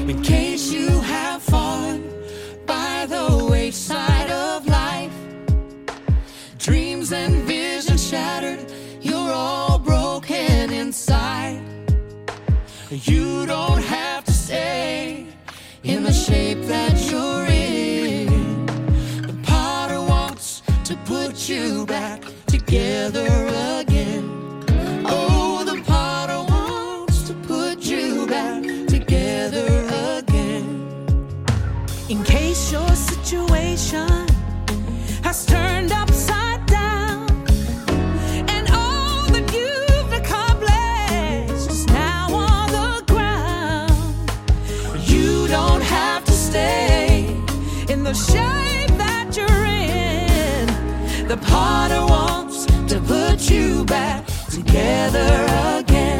In case you have fallen by the wayside of life, dreams and visions shattered, you're all broken inside. You don't have to stay in the shape that you're in. The potter wants to put you back together again. Oh, the potter wants to put you back together again. In case your situation has turned upside down, and all that you've accomplished is now on the ground, you don't have to stay in the shape that you're in. The potter wants to put you back together again.